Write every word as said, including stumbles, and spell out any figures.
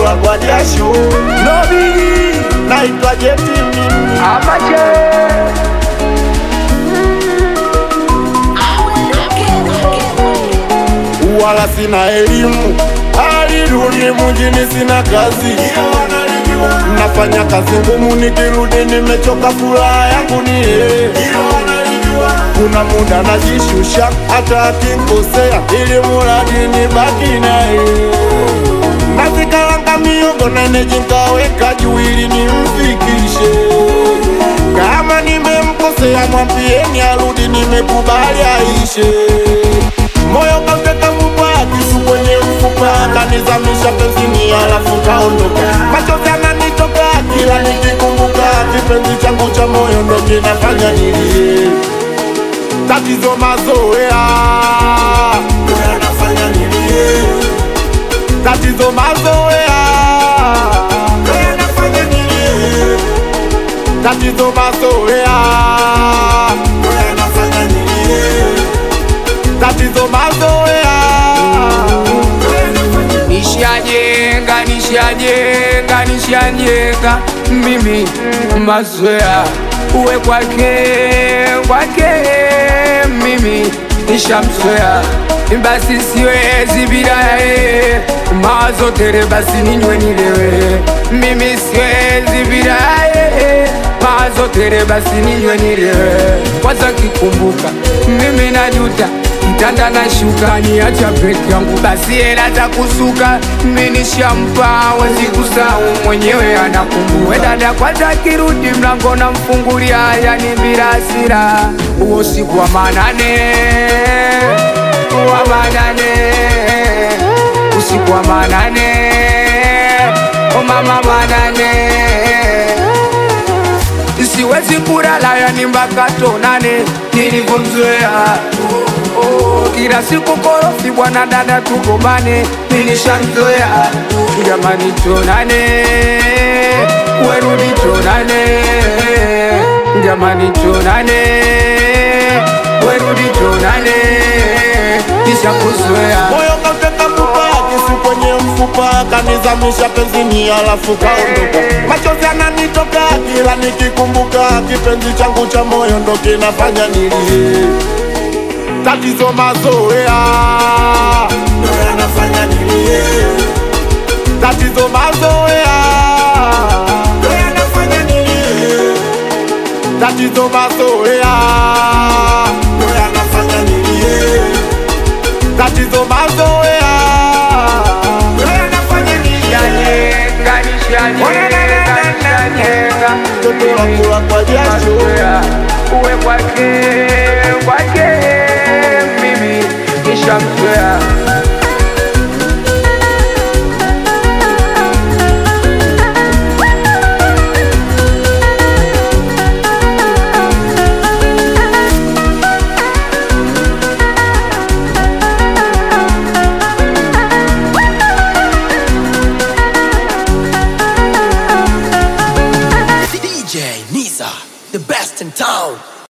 kula kwa jasho. Nobi naitwa Jeti mimi Amache wala sina elimu, alirudi mjini sina kazi. Nafanya kazi ngumu, nikirudi nimechoka, furaha yangu ni yeye. Kuna muda najishusha hata akinkosea, ili muradi nibaki naye. Nazikalanga miogo nene jinkaweka juu ili nimfikishe. Kama nimemkosea mwambieni arudi, nimekubali aishe. Moyo kauteka mubaya, kisu kwenye mfupa, kanizamisha penzini alafu kaondoka. Machozi yananitoka kila nikikumbuka, kipenzi changu cha moyo ndo kinafanya nilie. Tatizo mazoea ndo yanafanya nilie. Tatizo mazoea ndo yanafanya nilie. Tatizo mazoea ndo yanafanya nilie. Tatizo mazoea nishajenga, nishajenga, nishajenga mimi mazoea. Uwe kwake, kwake mimi nishamzoea. Basi siwezi bila yeye, mawazo tere basi ninywe nilewe. Mimi siwezi bila yeye, mawazo tere basi ninywe nilewe. Kwanza kikumbuka mimi najuta, kitanda na shuka niacha peke yangu, basi hela za kusuka mimi nishampa, wezi kusahau mwenyewe anakumbuka. We dada kwanza kirudi mlango na mfungulia, yani bila hasira. Uo siku wa manane, wa manane, usiku wa manane, o mama manane. Siwezi kulala yani mpaka tonane, nilivyomzoea. Oh, kila siku korofi bwana dada tugombane, nilishamzoea. Jamani tonane, werudi tonane. Jamani tonane, werudi tonane. Nishakuzoea. moyo kauteka mubaya, kisu kwenye mfupa, kanizamisha penzini alafu kaondoka. Machozi yananitoka kila nikikumbuka, kipenzi changu cha moyo ndo kinafanya nilie. Tatizo mazoea ndo yanafanya nilie. Tatizo mazoea ndo yanafanya nilie. Tatizo mazoea ndo yanafanya nilie. Tatizo mazoea ndo yanafanya nilie. Nishajenga, nishajenga, nishajenga Toto la kula kwa jasho. uwe kwake, kwake mimi nishamzoea.